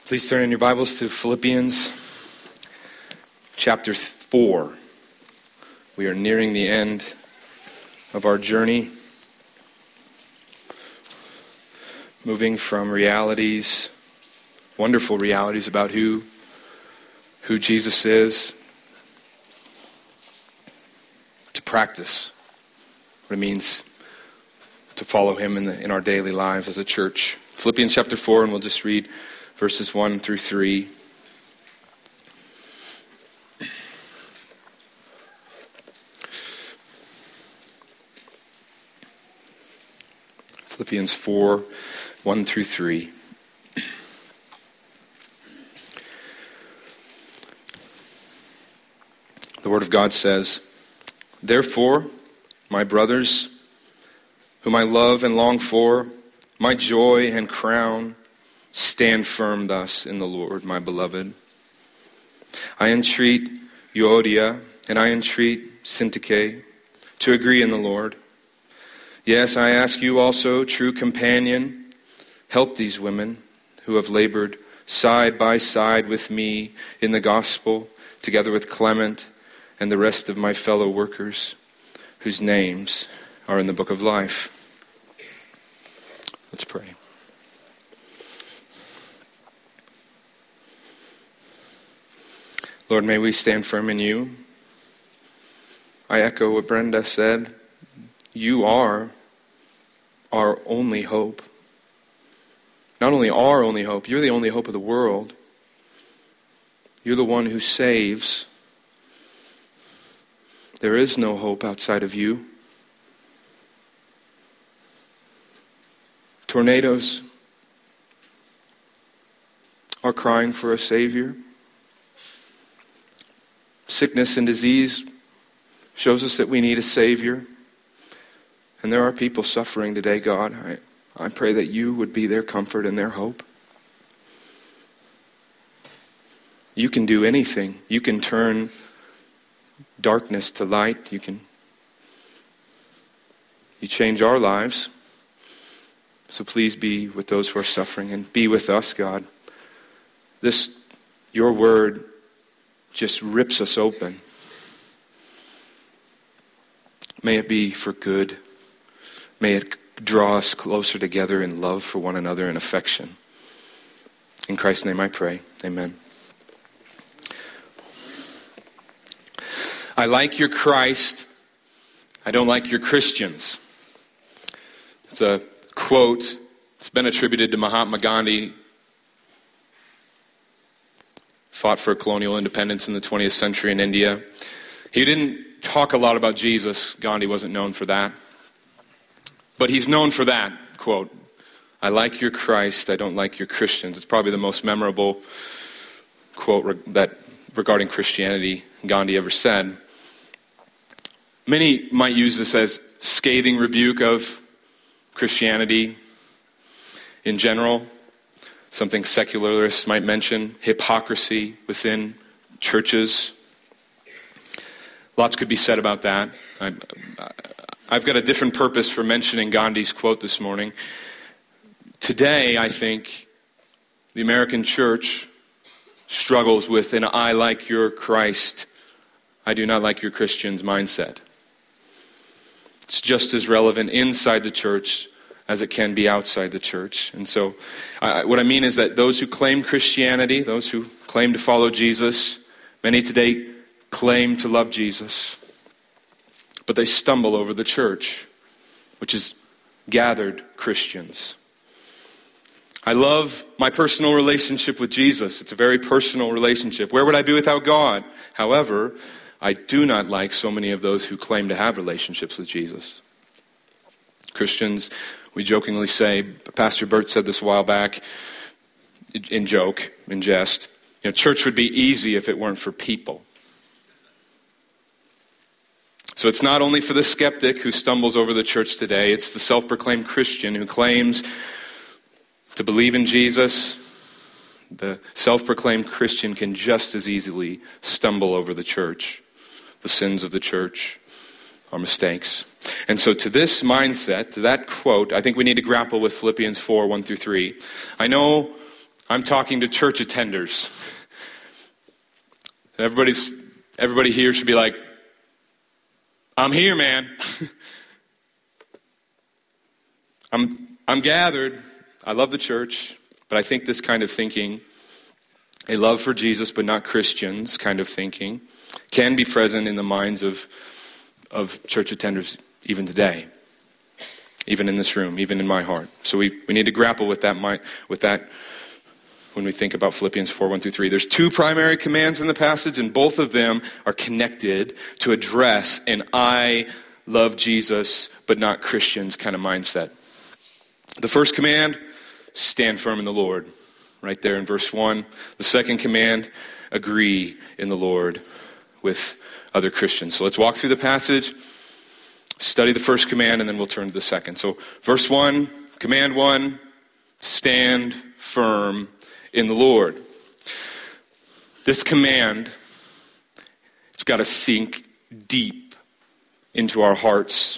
Please turn in your Bibles to Philippians chapter 4. We are nearing the end of our journey, moving from realities, wonderful realities about who Jesus is, to practice what it means to follow him in our daily lives as a church. Philippians chapter 4, and we'll just read verses 1 through 3. Philippians 4, 1 through 3. The Word of God says, "Therefore, my brothers, whom I love and long for, my joy and crown, stand firm thus in the Lord, my beloved. I entreat Euodia and I entreat Syntyche to agree in the Lord. Yes, I ask you also, true companion, help these women who have labored side by side with me in the gospel, together with Clement and the rest of my fellow workers, whose names are in the book of life." Let's pray. Lord, may we stand firm in you. I echo what Brenda said. You are our only hope. Not only our only hope, you're the only hope of the world. You're the one who saves. There is no hope outside of you. Tornadoes are crying for a Savior. Sickness and disease shows us that we need a Savior. And there are people suffering today, God. I pray that you would be their comfort and their hope. You can do anything. You can turn darkness to light. You change our lives. So please be with those who are suffering and be with us, God. Your word just rips us open. May it be for good. May it draw us closer together in love for one another and affection. In Christ's name I pray. Amen. I like your Christ. I don't like your Christians. It's a quote. It's been attributed to Mahatma Gandhi. Fought for colonial independence in the 20th century in India. He didn't talk a lot about Jesus. Gandhi wasn't known for that. But he's known for that quote. I like your Christ, I don't like your Christians. It's probably the most memorable quote that regarding Christianity Gandhi ever said. Many might use this as scathing rebuke of Christianity in general. Something secularists might mention, hypocrisy within churches. Lots could be said about that. I've got a different purpose for mentioning Gandhi's quote this morning. Today, I think, the American church struggles with an I like your Christ, I do not like your Christians mindset. It's just as relevant inside the church as it can be outside the church. And so what I mean is that those who claim Christianity, those who claim to follow Jesus, many today claim to love Jesus, but they stumble over the church, which is gathered Christians. I love my personal relationship with Jesus. It's a very personal relationship. Where would I be without God? However, I do not like so many of those who claim to have relationships with Jesus. Christians, we jokingly say, Pastor Bert said this a while back, in joke, in jest, church would be easy if it weren't for people. So it's not only for the skeptic who stumbles over the church today, it's the self-proclaimed Christian who claims to believe in Jesus. The self-proclaimed Christian can just as easily stumble over the church, the sins of the church, our mistakes. And so to this mindset, to that quote, I think we need to grapple with Philippians 4, 1 through 3. I know I'm talking to church attenders. Everybody here should be like, I'm here, man. I'm gathered. I love the church, but I think this kind of thinking, a love for Jesus but not Christians kind of thinking, can be present in the minds of church attenders even today, even in this room, even in my heart. So we need to grapple with that when we think about Philippians 4:1-3. There's two primary commands in the passage, and both of them are connected to address an I love Jesus but not Christians kind of mindset. The first command, stand firm in the Lord, right there in verse 1. The second command, agree in the Lord with other Christians. So let's walk through the passage, study the first command, and then we'll turn to the second. So verse 1, command 1, stand firm in the Lord. This command, it's got to sink deep into our hearts.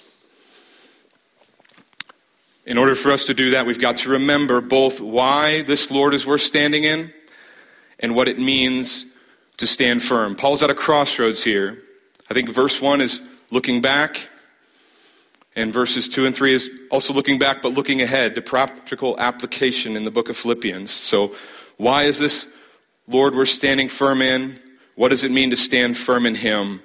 In order for us to do that, we've got to remember both why this Lord is worth standing in and what it means to stand firm. Paul's at a crossroads here. I think verse 1 is looking back, and verses 2 and 3 is also looking back but looking ahead to practical application in the book of Philippians. So why is this Lord we're standing firm in? What does it mean to stand firm in Him?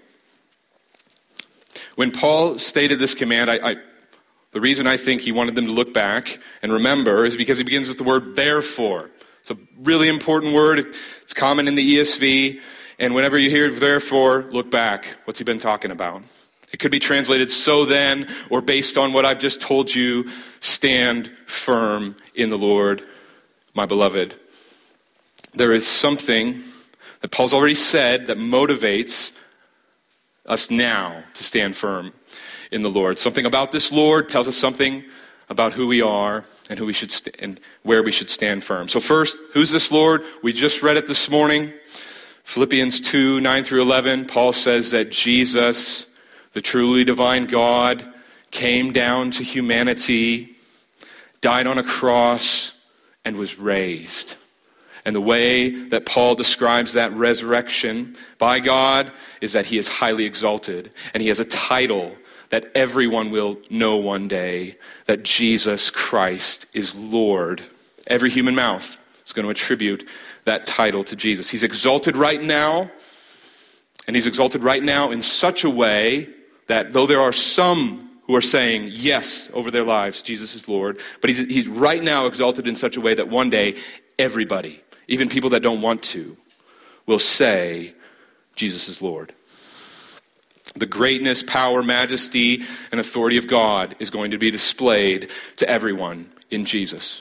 When Paul stated this command, the reason I think he wanted them to look back and remember is because he begins with the word therefore. It's a really important word. It's common in the ESV. And whenever you hear therefore, look back. What's he been talking about? It could be translated so then, or based on what I've just told you, stand firm in the Lord, my beloved. There is something that Paul's already said that motivates us now to stand firm in the Lord. Something about this Lord tells us something about who we are and who we should and where we should stand firm. So first, who's this Lord? We just read it this morning. Philippians 2:9-11. Paul says that Jesus, the truly divine God, came down to humanity, died on a cross, and was raised. And the way that Paul describes that resurrection by God is that he is highly exalted, and he has a title that everyone will know one day, that Jesus Christ is Lord. Every human mouth is going to attribute that title to Jesus. He's exalted right now, and he's exalted right now in such a way that though there are some who are saying yes over their lives, Jesus is Lord, but he's right now exalted in such a way that one day everybody, even people that don't want to, will say Jesus is Lord. The greatness, power, majesty, and authority of God is going to be displayed to everyone in Jesus.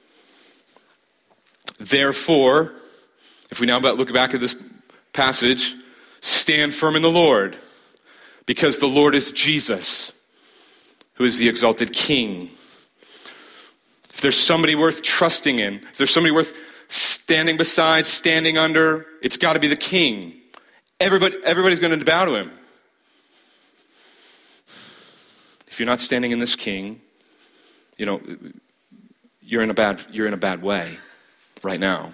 Therefore, if we now look back at this passage, stand firm in the Lord, because the Lord is Jesus, who is the exalted King. If there's somebody worth trusting in, if there's somebody worth standing beside, standing under, it's got to be the King. Everybody's going to bow to him. If you're not standing in this King, you're in a bad way right now.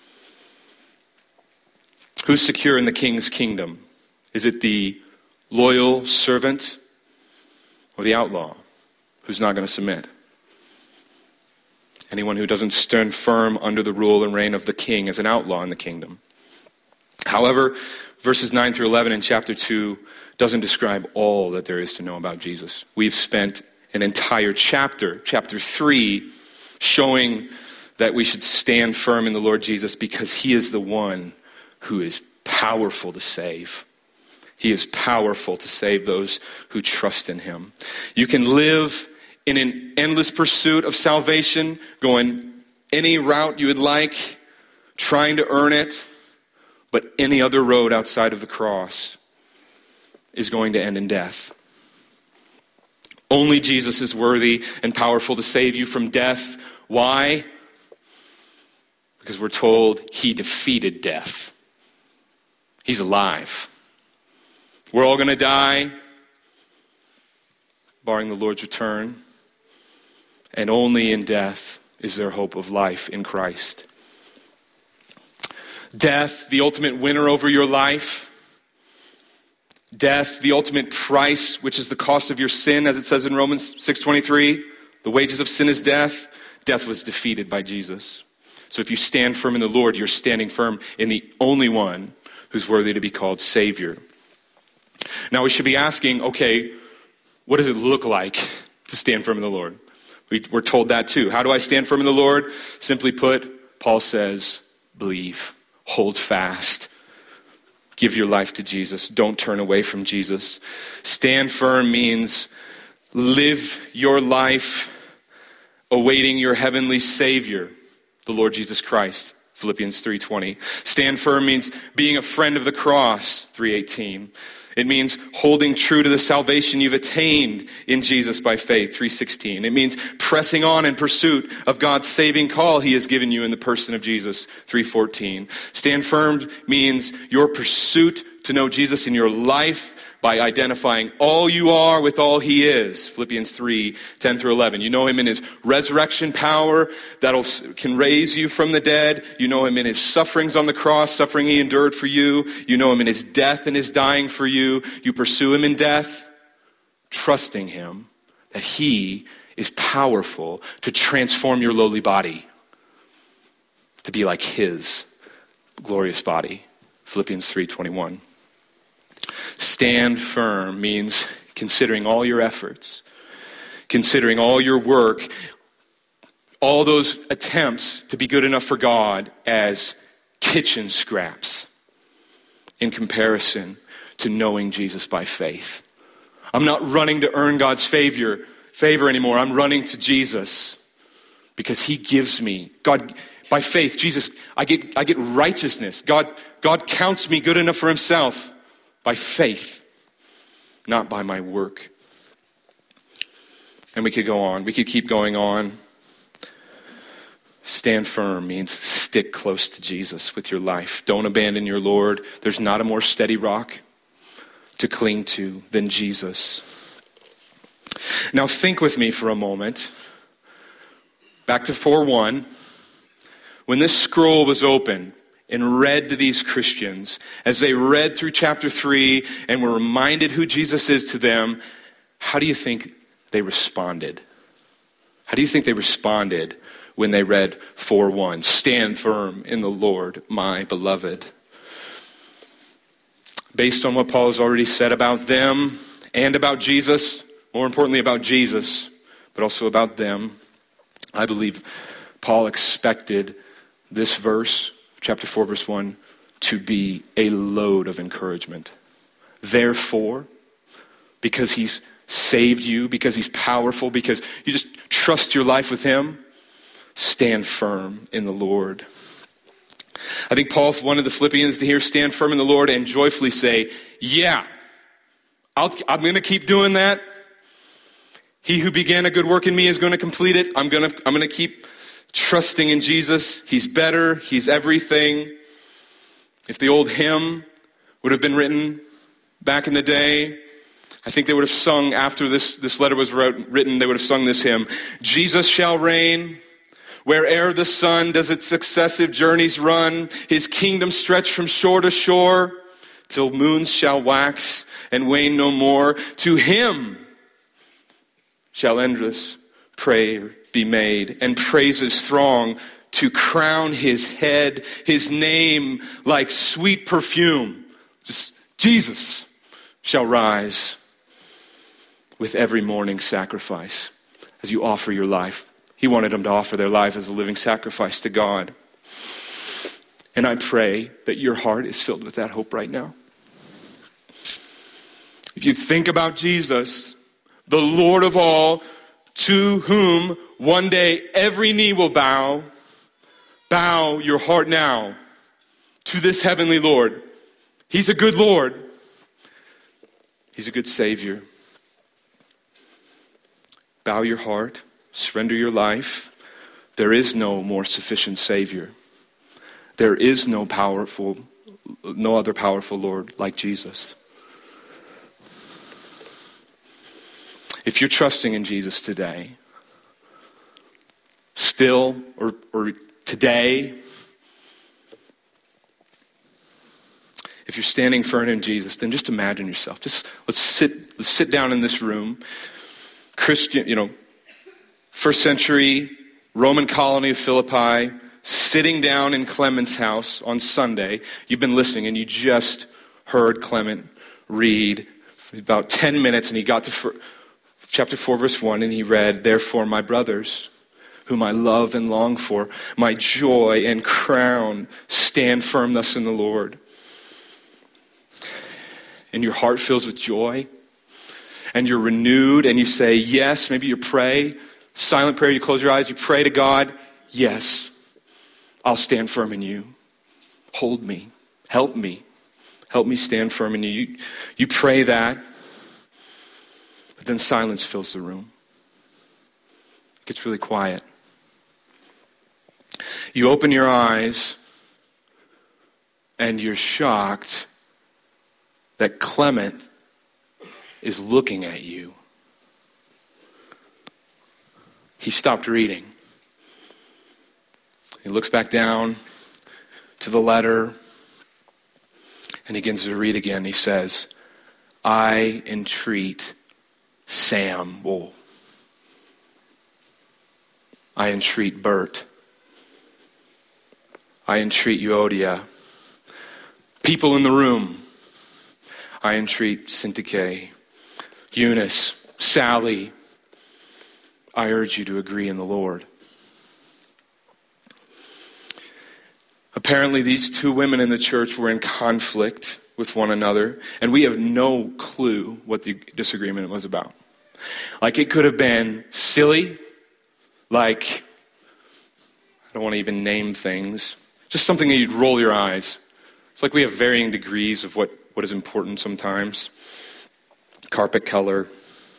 Who's secure in the King's kingdom? Is it the loyal servant or the outlaw who's not going to submit? Anyone who doesn't stand firm under the rule and reign of the King is an outlaw in the kingdom. However, verses 9-11 in chapter 2 doesn't describe all that there is to know about Jesus. We've spent an entire chapter 3, showing that we should stand firm in the Lord Jesus because he is the one who is powerful to save. He is powerful to save those who trust in him. You can live in an endless pursuit of salvation, going any route you would like, trying to earn it, but any other road outside of the cross is going to end in death. Only Jesus is worthy and powerful to save you from death. Why? Because we're told he defeated death. He's alive. We're all going to die, barring the Lord's return. And only in death is there hope of life in Christ. Death, the ultimate winner over your life. Death, the ultimate price, which is the cost of your sin, as it says in Romans 6:23. The wages of sin is death. Death was defeated by Jesus. So if you stand firm in the Lord, you're standing firm in the only one who's worthy to be called Savior. Now we should be asking, okay, what does it look like to stand firm in the Lord? We're told that too. How do I stand firm in the Lord? Simply put, Paul says, believe, hold fast, give your life to Jesus. Don't turn away from Jesus. Stand firm means live your life awaiting your heavenly Savior, the Lord Jesus Christ, Philippians 3:20. Stand firm means being a friend of the cross, 3:18. It means holding true to the salvation you've attained in Jesus by faith, 3:16. It means pressing on in pursuit of God's saving call he has given you in the person of Jesus, 3:14. Stand firm means your pursuit to know Jesus in your life by identifying all you are with all he is, Philippians 3:10-11. You know him in his resurrection power that can raise you from the dead. You know him in his sufferings on the cross, suffering he endured for you. You know him in his death and his dying for you. You pursue him in death, trusting him that he is powerful to transform your lowly body to be like his glorious body, Philippians 3:21. Stand firm means considering all your efforts, considering all your work, all those attempts to be good enough for God as kitchen scraps in comparison to knowing Jesus by faith. I'm not running to earn God's favor anymore. I'm running to Jesus because he gives me, God, by faith, Jesus, I get righteousness. God counts me good enough for himself. By faith, not by my work. And we could go on. We could keep going on. Stand firm means stick close to Jesus with your life. Don't abandon your Lord. There's not a more steady rock to cling to than Jesus. Now think with me for a moment. Back to 4:1. When this scroll was opened and read to these Christians, as they read through chapter 3 and were reminded who Jesus is to them, how do you think they responded? How do you think they responded when they read 4:1? Stand firm in the Lord, my beloved. Based on what Paul has already said about them and about Jesus, more importantly about Jesus, but also about them, I believe Paul expected this verse, chapter 4, verse 1, to be a load of encouragement. Therefore, because he's saved you, because he's powerful, because you just trust your life with him, stand firm in the Lord. I think Paul wanted the Philippians to hear stand firm in the Lord and joyfully say, yeah, I'm going to keep doing that. He who began a good work in me is going to complete it. I'm going to keep trusting in Jesus. He's better. He's everything. If the old hymn would have been written back in the day, I think they would have sung after this letter was written, they would have sung this hymn. Jesus shall reign where'er the sun does its successive journeys run. His kingdom stretch from shore to shore till moons shall wax and wane no more. To him shall endless prayer be made and praises throng to crown his head, his name like sweet perfume. Just Jesus shall rise with every morning sacrifice as you offer your life. He wanted them to offer their life as a living sacrifice to God. And I pray that your heart is filled with that hope right now. If you think about Jesus, the Lord of all, to whom one day every knee will bow your heart now to this heavenly Lord. He's a good Lord. He's a good Savior. Bow your heart, surrender your life. There is no more sufficient Savior. There is no other powerful Lord like Jesus. If you're trusting in Jesus today, still or today, if you're standing firm in Jesus, then just imagine yourself. Let's sit down in this room. Christian, first century Roman colony of Philippi, sitting down in Clement's house on Sunday. You've been listening and you just heard Clement read about 10 minutes, and he got to chapter 4, verse 1, and he read, "Therefore, my brothers, whom I love and long for, my joy and crown, stand firm thus in the Lord." And your heart fills with joy, and you're renewed, and you say, yes, maybe you pray, silent prayer, you close your eyes, you pray to God, yes, I'll stand firm in you. Hold me, help me stand firm in you. You pray that, but then silence fills the room. It gets really quiet. You open your eyes, and you're shocked that Clement is looking at you. He stopped reading. He looks back down to the letter and he begins to read again. He says, "I entreat Samuel. I entreat Bert. I entreat Euodia. People in the room. I entreat Syntyche, Eunice, Sally. I urge you to agree in the Lord." Apparently, these two women in the church were in conflict with one another, and we have no clue what the disagreement was about. Like, it could have been silly, like, I don't want to even name things, just something that you'd roll your eyes. It's like we have varying degrees of what is important sometimes. Carpet color,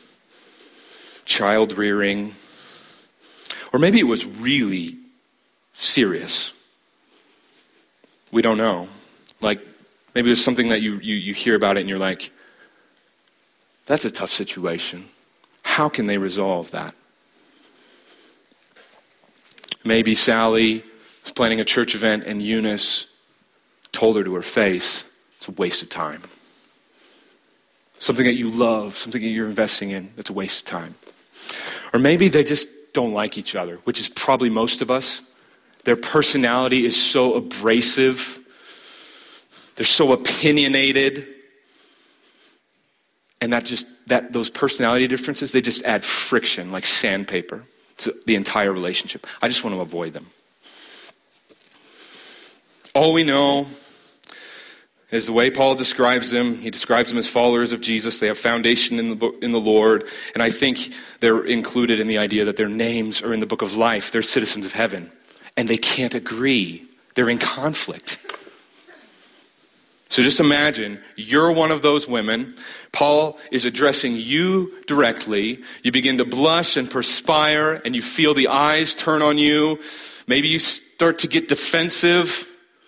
child rearing, or maybe it was really serious. We don't know. Like, maybe there's something that you hear about it and you're like, that's a tough situation. How can they resolve that? Maybe Sally was planning a church event and Eunice told her to her face, it's a waste of time. Something that you love, something that you're investing in, it's a waste of time. Or maybe they just don't like each other, which is probably most of us. Their personality is so abrasive. They're so opinionated. And those personality differences, they just add friction like sandpaper to the entire relationship. I just want to avoid them. All we know is the way Paul describes them. He describes them as followers of Jesus. They have foundation in the Lord. And I think they're included in the idea that their names are in the book of life. They're citizens of heaven. And they can't agree. They're in conflict. So just imagine, you're one of those women. Paul is addressing you directly. You begin to blush and perspire, and you feel the eyes turn on you. Maybe you start to get defensive.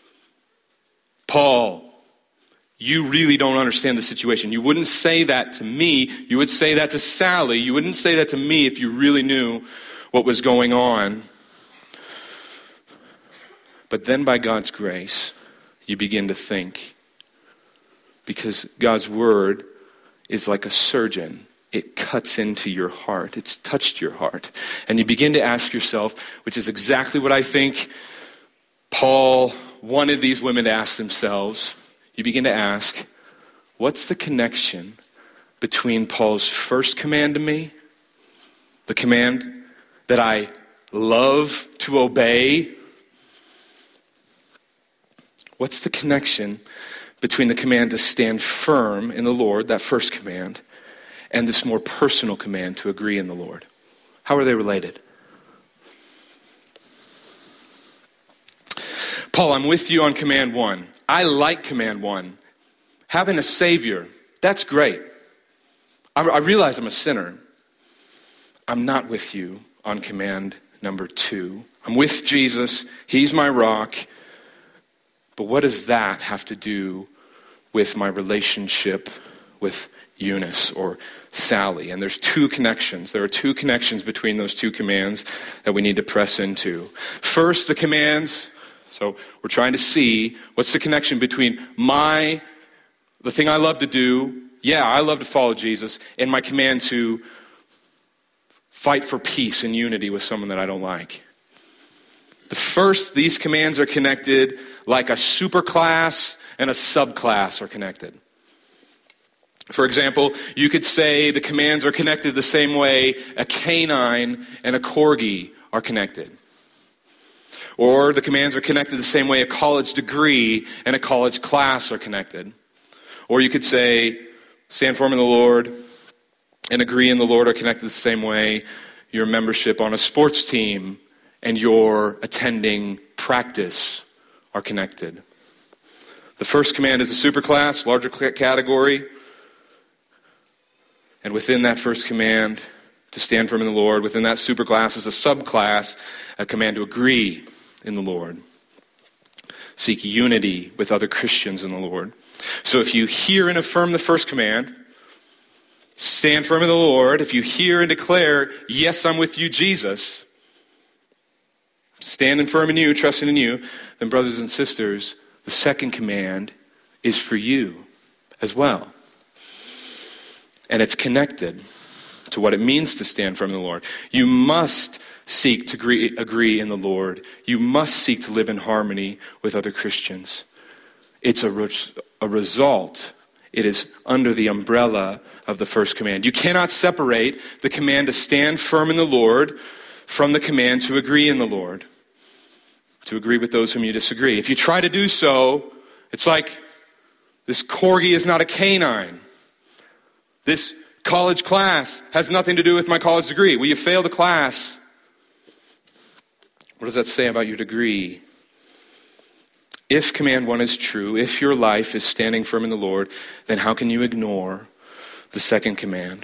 Paul, you really don't understand the situation. You wouldn't say that to me. You would say that to Sally. You wouldn't say that to me if you really knew what was going on. But then by God's grace, you begin to think, because God's word is like a surgeon. It cuts into your heart. It's touched your heart. And you begin to ask yourself, which is exactly what I think Paul wanted these women to ask themselves. You begin to ask, what's the connection between Paul's first command to me, the command that I love to obey? What's the connection between the command to stand firm in the Lord, that first command, and this more personal command to agree in the Lord? How are they related? Paul, I'm with you on command 1. I like command 1. Having a Savior, that's great. I realize I'm a sinner. I'm not with you on command number 2. I'm with Jesus. He's my rock. But what does that have to do with my relationship with Eunice or Sally? And there's two connections. There are two connections between those two commands that we need to press into. First, the commands. So we're trying to see what's the connection between my the thing I love to do, I love to follow Jesus, and my command to fight for peace and unity with someone that I don't like. These commands are connected like a superclass and a subclass are connected. For example, you could say the commands are connected the same way a canine and a corgi are connected. Or the commands are connected the same way a college degree and a college class are connected. Or you could say, stand firm in the Lord and agree in the Lord are connected the same way your membership on a sports team and your attending practice are connected. The first command is a superclass, larger category. And within that first command, to stand firm in the Lord, within that superclass is a subclass, a command to agree in the Lord. Seek unity with other Christians in the Lord. So if you hear and affirm the first command, stand firm in the Lord. If you hear and declare, yes, I'm with you, Jesus, standing firm in you, trusting in you, then brothers and sisters, the second command is for you as well. And it's connected to what it means to stand firm in the Lord. You must seek to agree in the Lord. You must seek to live in harmony with other Christians. It's a result. It is under the umbrella of the first command. You cannot separate the command to stand firm in the Lord from the command to agree in the Lord, to agree with those whom you disagree. If you try to do so, it's like this corgi is not a canine. This college class has nothing to do with my college degree. Well, you fail the class. What does that say about your degree? If command 1 is true, if your life is standing firm in the Lord, then how can you ignore the second command?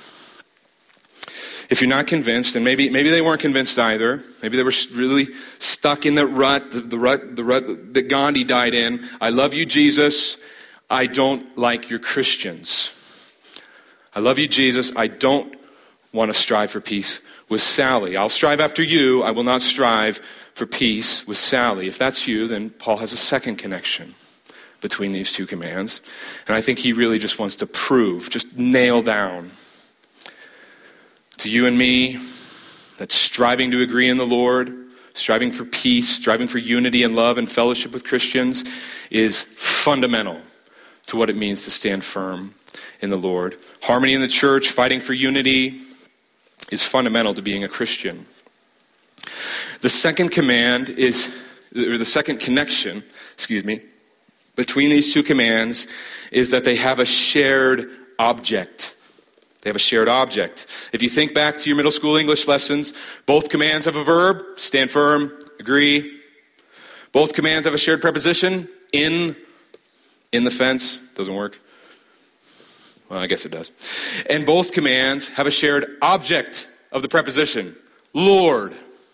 If you're not convinced, and maybe they weren't convinced either, maybe they were really stuck in the rut that Gandhi died in. I love you, Jesus. I don't like your Christians. I love you, Jesus. I don't want to strive for peace with Sally. I'll strive after you. I will not strive for peace with Sally. If that's you, then Paul has a second connection between these two commands. And I think he really just wants to prove, just nail down to you and me that striving to agree in the Lord, striving for peace, striving for unity and love and fellowship with Christians is fundamental to what it means to stand firm in the Lord. Harmony in the church, fighting for unity is fundamental to being a Christian. The second command or the second connection, between these two commands is that they have a shared object. They have a shared object. If you think back to your middle school English lessons, both commands have a verb, stand firm, agree. Both commands have a shared preposition, in the fence, doesn't work. Well, I guess it does. And both commands have a shared object of the preposition, Lord.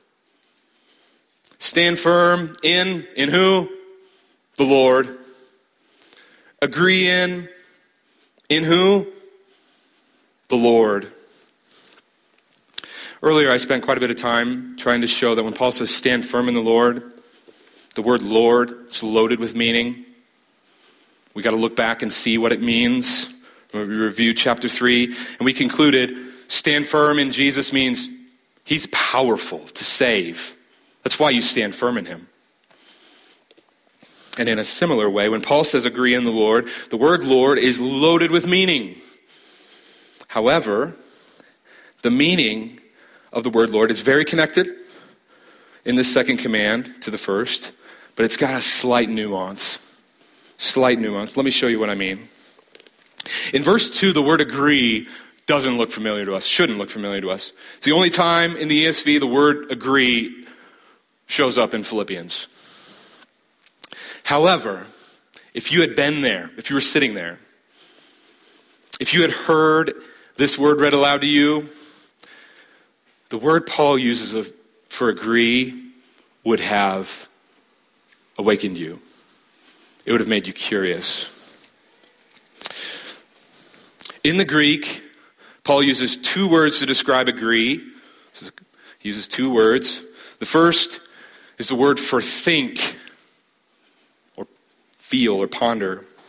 Stand firm in who? The Lord. Agree in who? The Lord. Earlier I spent quite a bit of time trying to show that when Paul says stand firm in the Lord, the word Lord is loaded with meaning. We got to look back and see what it means. We reviewed chapter 3, and we concluded stand firm in Jesus means he's powerful to save. That's why you stand firm in him. And in a similar way, when Paul says agree in the Lord, the word Lord is loaded with meaning. However, the meaning of the word Lord is very connected in this second command to the first, but it's got a slight nuance. Let me show you what I mean. In verse 2, the word agree doesn't look familiar to us, shouldn't look familiar to us. It's the only time in the ESV the word agree shows up in Philippians. However, if you had been there, if you were sitting there, if you had heard this word read aloud to you, the word Paul uses for agree would have awakened you. It would have made you curious. In the Greek, Paul uses two words to describe agree. He uses two words. The first is the word for think, or feel, or ponder.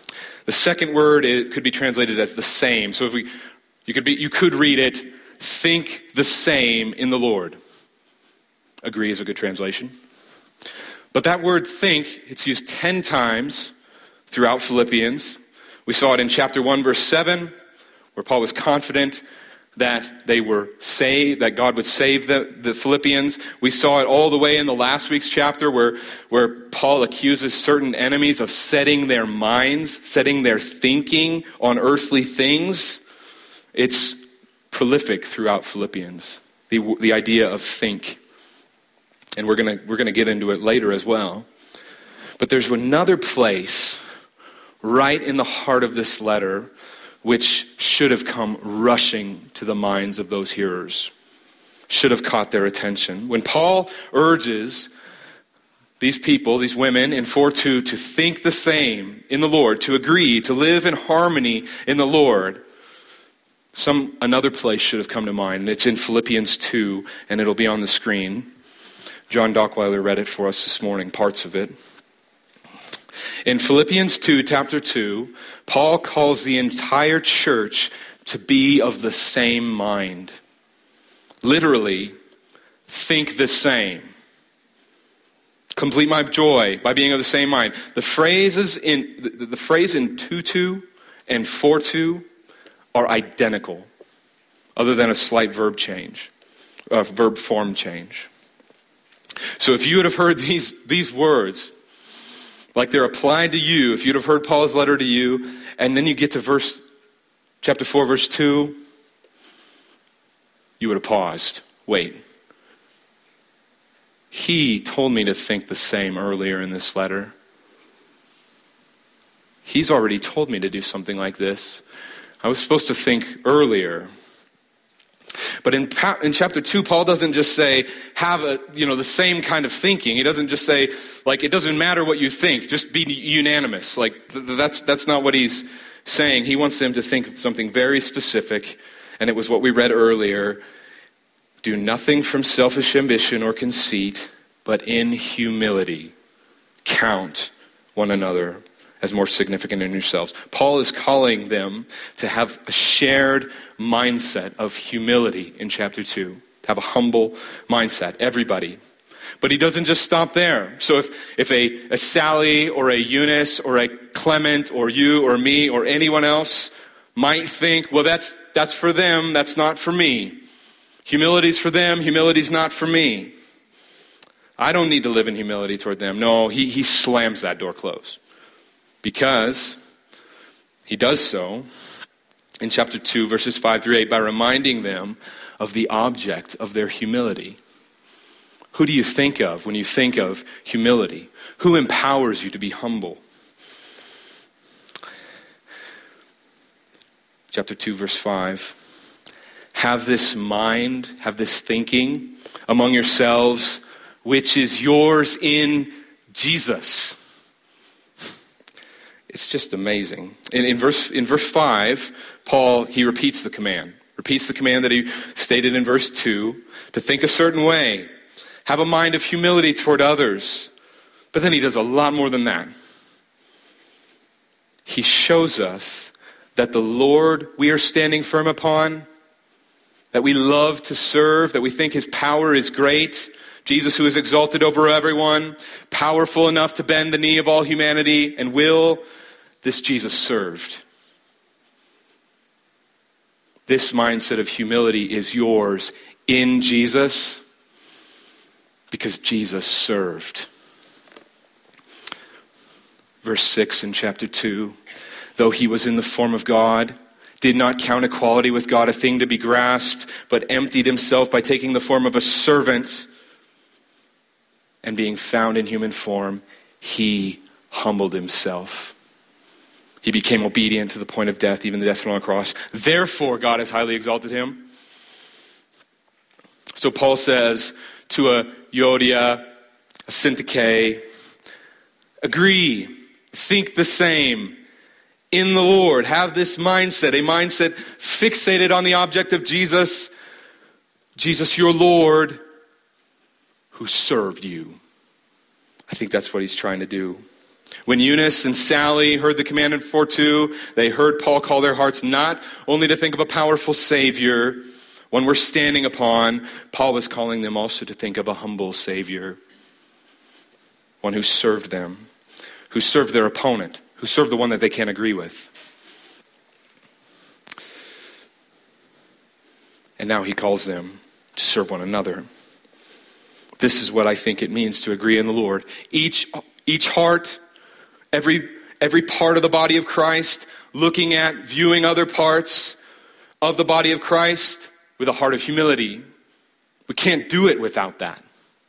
The second word, it could be translated as the same. So you could read it, think the same in the Lord. Agree is a good translation. But that word think, it's used 10 times throughout Philippians. We saw it in chapter 1, verse 7, where Paul was confident that they were saved, that God would save the Philippians. We saw it all the way in the last week's chapter where Paul accuses certain enemies of setting their minds, setting their thinking on earthly things. It's prolific throughout Philippians, the idea of think. And we're gonna get into it later as well. But there's another place right in the heart of this letter which should have come rushing to the minds of those hearers, should have caught their attention. When Paul urges these people, these women in 4:2 to think the same in the Lord, to agree, to live in harmony in the Lord, another place should have come to mind. And it's in Philippians 2, and it'll be on the screen. John Dockweiler read it for us this morning, parts of it. In Philippians 2, chapter 2, Paul calls the entire church to be of the same mind. Literally, think the same. Complete my joy by being of the same mind. The phrase in 2:2 and 4:2 are identical, other than a slight verb form change. So if you would have heard these words, like they're applied to you, if you'd have heard Paul's letter to you, and then you get to chapter 4, verse 2, you would have paused. Wait. He told me to think the same earlier in this letter. He's already told me to do something like this. I was supposed to think earlier. But in chapter 2, Paul doesn't just say, have the same kind of thinking. He doesn't just say, it doesn't matter what you think, just be unanimous. That's not what he's saying. He wants them to think something very specific, and it was what we read earlier. Do nothing from selfish ambition or conceit, but in humility count one another as more significant in yourselves. Paul is calling them to have a shared mindset of humility in chapter 2. Have a humble mindset, everybody. But he doesn't just stop there. So if a Sally or a Eunice or a Clement or you or me or anyone else might think, well, that's for them, that's not for me. Humility's for them, humility's not for me. I don't need to live in humility toward them. No, he slams that door closed. Because he does so in chapter 2, verses 5 through 8, by reminding them of the object of their humility. Who do you think of when you think of humility? Who empowers you to be humble? Chapter 2, verse 5. Have this mind, have this thinking among yourselves, which is yours in Jesus. It's just amazing. In verse 5, Paul, he repeats the command that he stated in verse 2, to think a certain way, have a mind of humility toward others. But then he does a lot more than that. He shows us that the Lord we are standing firm upon, that we love to serve, that we think his power is great, Jesus who is exalted over everyone, powerful enough to bend the knee of all humanity, and this Jesus served. This mindset of humility is yours in Jesus because Jesus served. Verse 6 in chapter 2, though he was in the form of God, did not count equality with God a thing to be grasped, but emptied himself by taking the form of a servant, and being found in human form, he humbled himself. He became obedient to the point of death, even the death on the cross. Therefore, God has highly exalted him. So Paul says to a Euodia, a Syntyche, agree, think the same in the Lord. Have this mindset, a mindset fixated on the object of Jesus, Jesus your Lord, who served you. I think that's what he's trying to do. When Eunice and Sally heard the command in 4:2, they heard Paul call their hearts not only to think of a powerful Savior, one we're standing upon. Paul was calling them also to think of a humble Savior, one who served them, who served their opponent, who served the one that they can't agree with. And now he calls them to serve one another. This is what I think it means to agree in the Lord. Each heart, every part of the body of Christ, looking at, viewing other parts of the body of Christ with a heart of humility. We can't do it without that.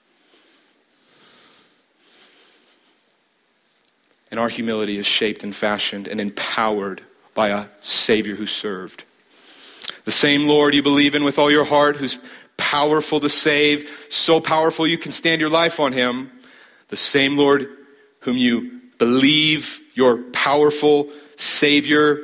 And our humility is shaped and fashioned and empowered by a Savior who served. The same Lord you believe in with all your heart, who's powerful to save, so powerful you can stand your life on him. The same Lord whom you believe, your powerful Savior,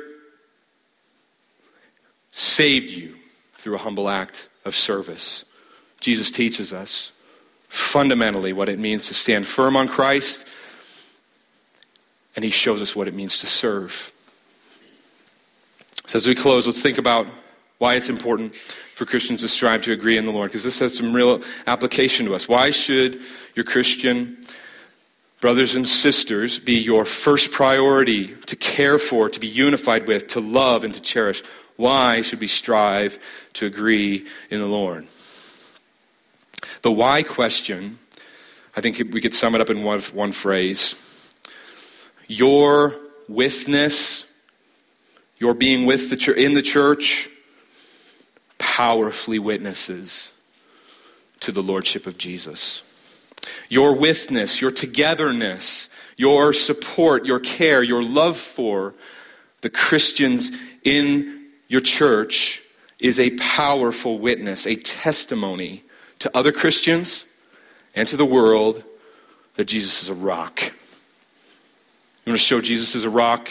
saved you through a humble act of service. Jesus teaches us fundamentally what it means to stand firm on Christ, and he shows us what it means to serve. So as we close, let's think about why it's important for Christians to strive to agree in the Lord, because this has some real application to us. Why should your Christian brothers and sisters be your first priority to care for, to be unified with, to love, and to cherish? Why should we strive to agree in the Lord? The why question, I think we could sum it up in one phrase. Your witness, your being with the church, in the church, powerfully witnesses to the lordship of Jesus. Your witness, your togetherness, your support, your care, your love for the Christians in your church is a powerful witness, a testimony to other Christians and to the world that Jesus is a rock. You want to show Jesus is a rock?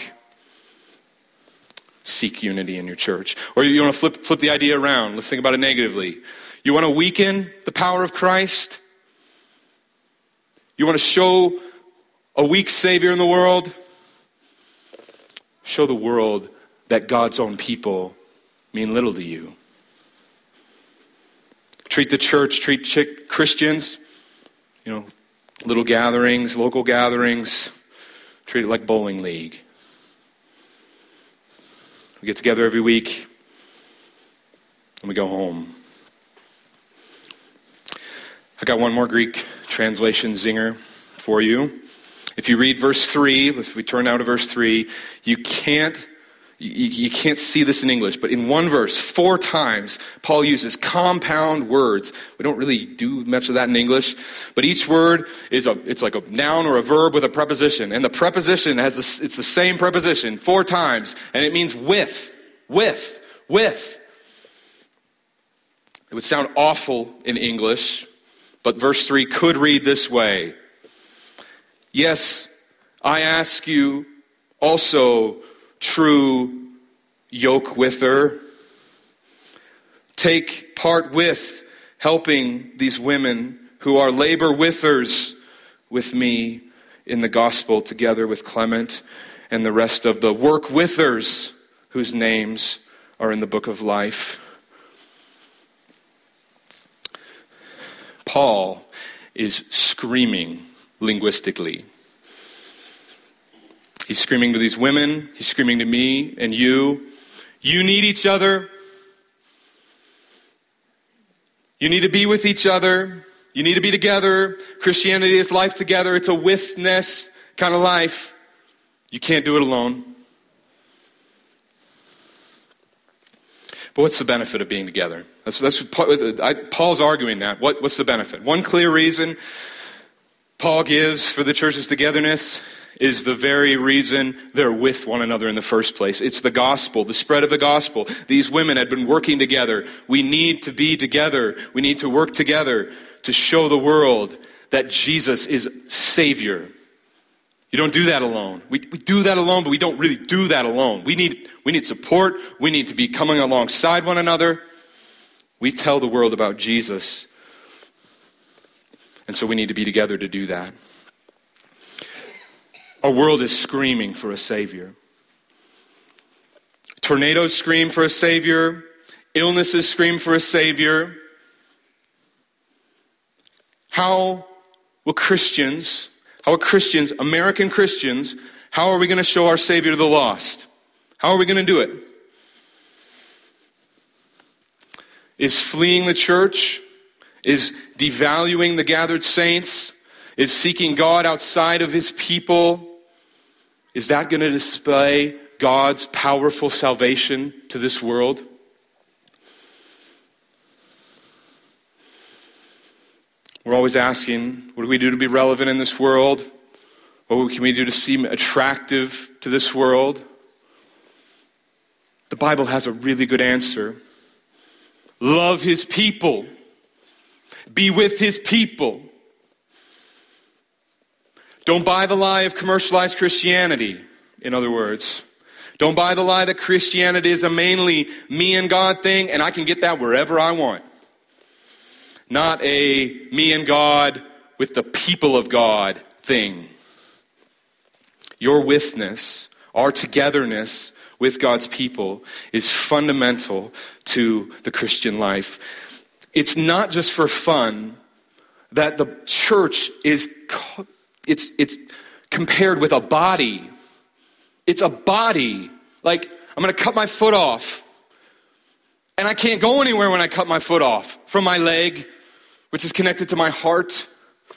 Seek unity in your church. Or you want to flip the idea around. Let's think about it negatively. You want to weaken the power of Christ? You want to show a weak Savior in the world? Show the world that God's own people mean little to you. Treat the church, treat Christians, little gatherings, local gatherings, treat it like bowling league. We get together every week and we go home. I got one more Greek translation zinger for you. If you read verse 3, if we turn now to verse 3, you can't see this in English, but in one verse, 4 times, Paul uses compound words. We don't really do much of that in English, but each word it's like a noun or a verb with a preposition, and the preposition it's the same preposition 4 times, and it means with. It would sound awful in English, but verse 3 could read this way. Yes, I ask you also, true yoke with her, take part with helping these women who are labor withers with me in the gospel, together with Clement and the rest of the work withers whose names are in the book of life. Paul is screaming linguistically. He's screaming to these women. He's screaming to me and you. You need each other. You need to be with each other. You need to be together. Christianity is life together. It's a witness kind of life. You can't do it alone. But what's the benefit of being together? Paul's arguing that. What's the benefit? One clear reason Paul gives for the church's togetherness is the very reason they're with one another in the first place. It's the gospel, the spread of the gospel. These women had been working together. We need to be together. We need to work together to show the world that Jesus is Savior. You don't do that alone. We do that alone, but we don't really do that alone. We need support. We need to be coming alongside one another. We tell the world about Jesus. And so we need to be together to do that. Our world is screaming for a Savior. Tornadoes scream for a Savior. Illnesses scream for a Savior. How are Christians, American Christians, how are we going to show our Savior to the lost? How are we going to do it? Is fleeing the church? Is devaluing the gathered saints? Is seeking God outside of his people? Is that going to display God's powerful salvation to this world? We're always asking, what do we do to be relevant in this world? What can we do to seem attractive to this world? The Bible has a really good answer. Love his people. Be with his people. Don't buy the lie of commercialized Christianity, in other words. Don't buy the lie that Christianity is a mainly me and God thing, and I can get that wherever I want. Not a me and God with the people of God thing. Your witness, our togetherness with God's people is fundamental to the Christian life. It's not just for fun that the church is it's compared with a body. It's a body. Like, I'm going to cut my foot off. And I can't go anywhere when I cut my foot off from my leg, which is connected to my heart.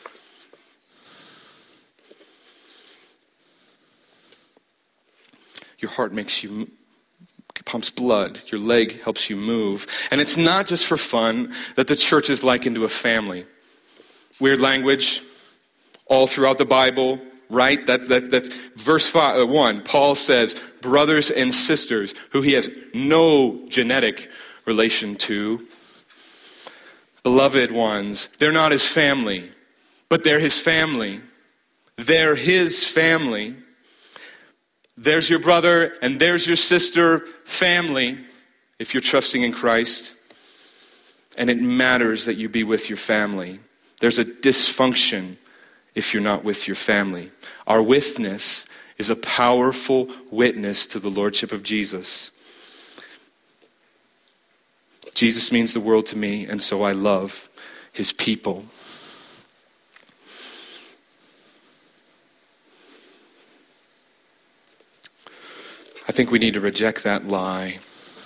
Your heart pumps blood. Your leg helps you move. And it's not just for fun that the church is likened to a family. Weird language all throughout the Bible, right? That's verse 1. Paul says, brothers and sisters who he has no genetic relation to. Beloved ones, they're not his family, but they're his family. They're his family. There's your brother and there's your sister family if you're trusting in Christ. And it matters that you be with your family. There's a dysfunction if you're not with your family. Our witness is a powerful witness to the Lordship of Jesus. Jesus means the world to me, and so I love his people. I think we need to reject that lie.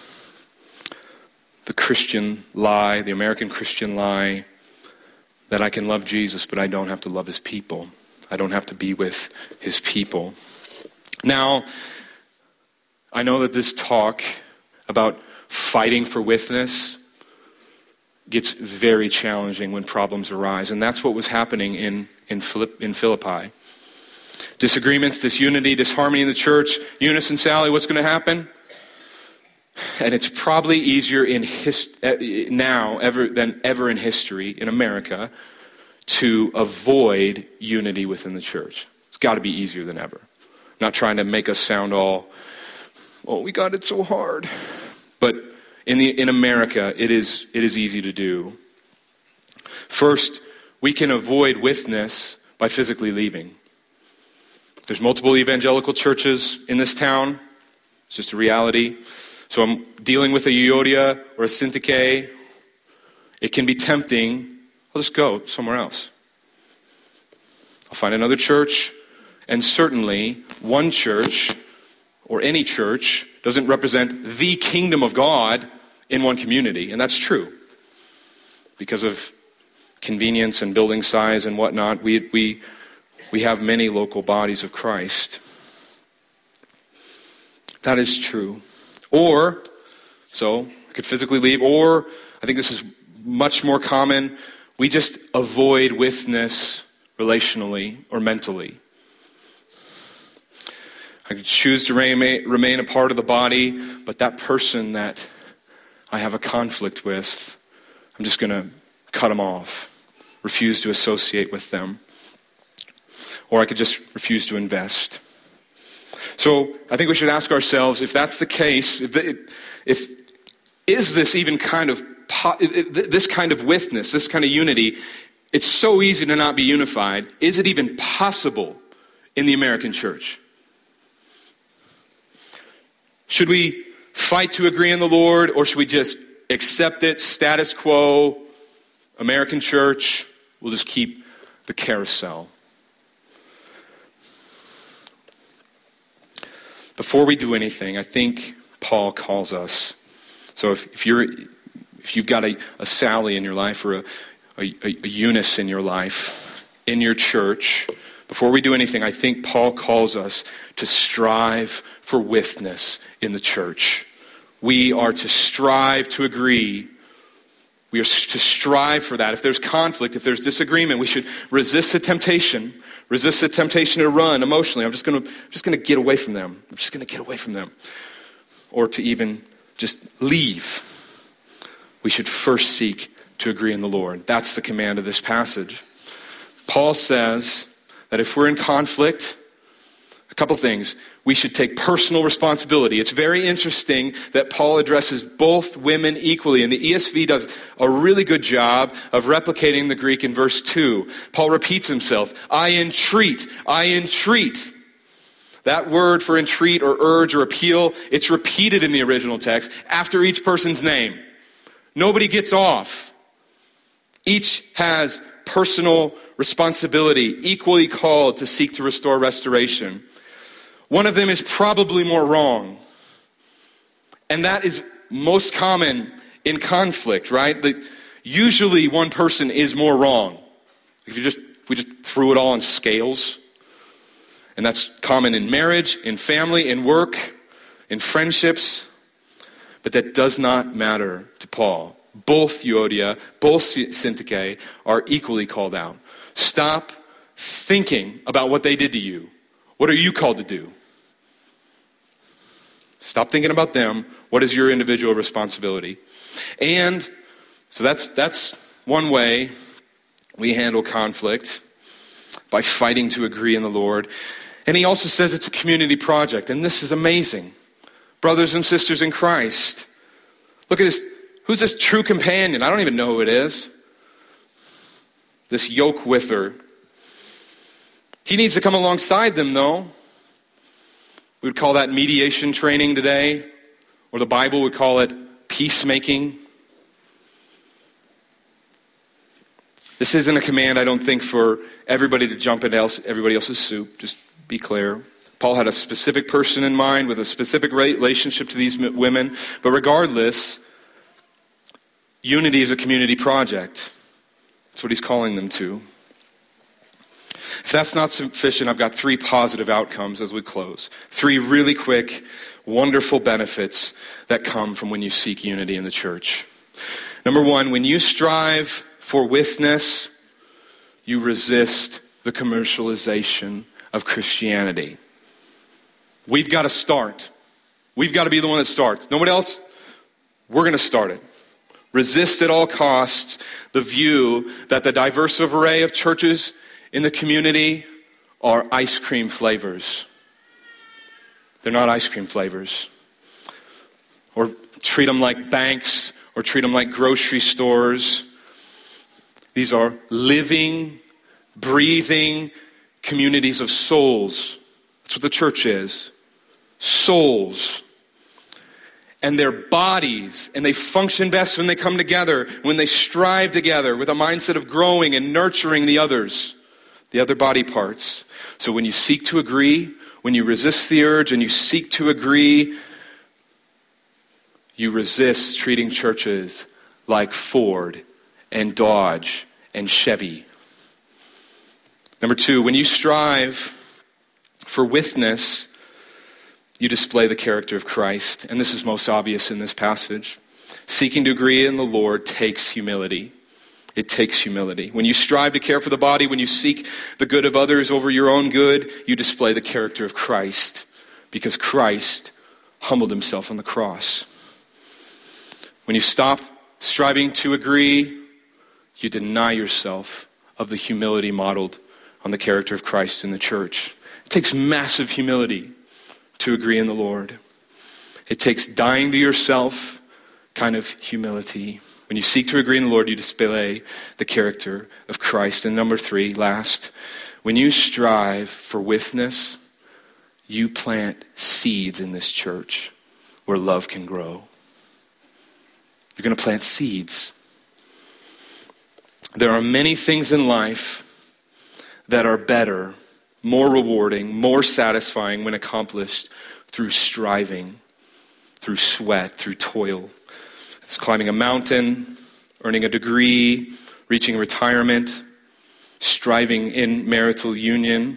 The Christian lie, the American Christian lie, that I can love Jesus, but I don't have to love his people. I don't have to be with his people. Now, I know that this talk about fighting for witness gets very challenging when problems arise, and that's what was happening in Philippi. Disagreements, disunity, disharmony in the church. Eunice and Sally, what's going to happen? And it's probably easier now than ever in history in America to avoid unity within the church. It's got to be easier than ever. I'm not trying to make us sound all, we got it so hard. But in America, it is easy to do. First, we can avoid witness by physically leaving. There's multiple evangelical churches in this town. It's just a reality. So I'm dealing with a Euodia or a Syntyche. It can be tempting. I'll just go somewhere else. I'll find another church. And certainly, one church or any church doesn't represent the kingdom of God in one community. And that's true. Because of convenience and building size and whatnot, we have many local bodies of Christ. That is true. Or, so I could physically leave, or I think this is much more common, we just avoid witness relationally or mentally. I could choose to remain a part of the body, but that person that I have a conflict with, I'm just going to cut them off, refuse to associate with them. Or I could just refuse to invest. So I think we should ask ourselves, if that's the case, is this even this kind of witness, this kind of unity, it's so easy to not be unified. Is it even possible in the American church? Should we fight to agree in the Lord, or should we just accept it, status quo, American church, we'll just keep the carousel? Before we do anything, I think Paul calls us. So if you've got a Sally in your life, or a Eunice in your life, in your church, before we do anything, I think Paul calls us to strive for witness in the church. We are to strive to agree. We are to strive for that. If there's conflict, if there's disagreement, we should resist the temptation. Resist the temptation to run emotionally. I'm just going to get away from them. I'm just going to get away from them. Or to even just leave. We should first seek to agree in the Lord. That's the command of this passage. Paul says that if we're in conflict, a couple things. We should take personal responsibility. It's very interesting that Paul addresses both women equally, and the ESV does a really good job of replicating the Greek in verse 2. Paul repeats himself, I entreat. That word for entreat or urge or appeal, it's repeated in the original text after each person's name. Nobody gets off. Each has personal responsibility, equally called to seek to restore restoration. One of them is probably more wrong. And that is most common in conflict, right? That usually one person is more wrong. If we just threw it all on scales. And that's common in marriage, in family, in work, in friendships. But that does not matter to Paul. Both Euodia, both Syntyche are equally called out. Stop thinking about what they did to you. What are you called to do? Stop thinking about them. What is your individual responsibility? And so that's one way we handle conflict, by fighting to agree in the Lord. And he also says it's a community project, and this is amazing. Brothers and sisters in Christ, look at this. Who's this true companion? I don't even know who it is. This yoke with her. He needs to come alongside them, though. We would call that mediation training today, or the Bible would call it peacemaking. This isn't a command, I don't think, for everybody to jump into everybody else's soup. Just be clear. Paul had a specific person in mind with a specific relationship to these women. But regardless, unity is a community project. That's what he's calling them to. If that's not sufficient, I've got 3 positive outcomes as we close. 3 really quick, wonderful benefits that come from when you seek unity in the church. Number 1, when you strive for witness, you resist the commercialization of Christianity. We've got to start. We've got to be the one that starts. Nobody else? We're going to start it. Resist at all costs the view that the diverse array of churches in the community are ice cream flavors. They're not ice cream flavors. Or treat them like banks, or treat them like grocery stores. These are living, breathing communities of souls. That's what the church is. Souls. And their bodies, and they function best when they come together, when they strive together with a mindset of growing and nurturing the others, the other body parts. So when you seek to agree, when you resist the urge and you seek to agree, you resist treating churches like Ford and Dodge and Chevy. Number 2, when you strive for witness, you display the character of Christ. And this is most obvious in this passage. Seeking to agree in the Lord takes humility. It takes humility. When you strive to care for the body, when you seek the good of others over your own good, you display the character of Christ, because Christ humbled himself on the cross. When you stop striving to agree, you deny yourself of the humility modeled on the character of Christ in the church. It takes massive humility to agree in the Lord. It takes dying to yourself kind of humility. When you seek to agree in the Lord, you display the character of Christ. And number 3, last, when you strive for witness, you plant seeds in this church where love can grow. You're going to plant seeds. There are many things in life that are better, more rewarding, more satisfying when accomplished through striving, through sweat, through toil. It's climbing a mountain, earning a degree, reaching retirement, striving in marital union.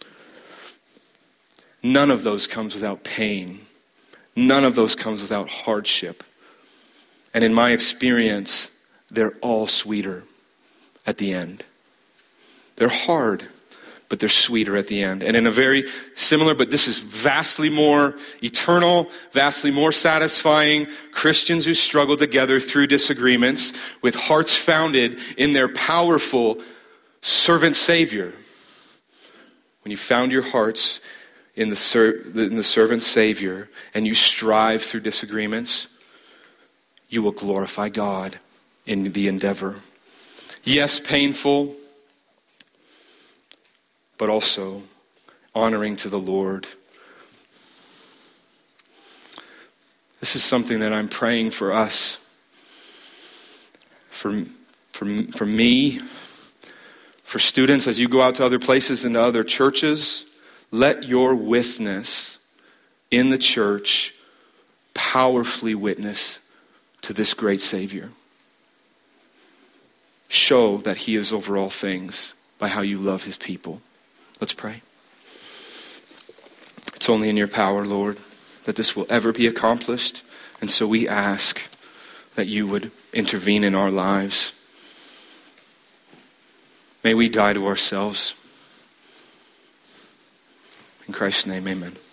None of those comes without pain. None of those comes without hardship. And in my experience, they're all sweeter at the end. They're hard, but they're sweeter at the end. And in a very similar, but this is vastly more eternal, vastly more satisfying, Christians who struggle together through disagreements with hearts founded in their powerful servant Savior. When you found your hearts in the servant Savior and you strive through disagreements, you will glorify God in the endeavor. Yes, painful, but also honoring to the Lord. This is something that I'm praying for us, for me, for students as you go out to other places and to other churches. Let your witness in the church powerfully witness to this great Savior. Show that he is over all things by how you love his people. Let's pray. It's only in your power, Lord, that this will ever be accomplished. And so we ask that you would intervene in our lives. May we die to ourselves. In Christ's name, amen.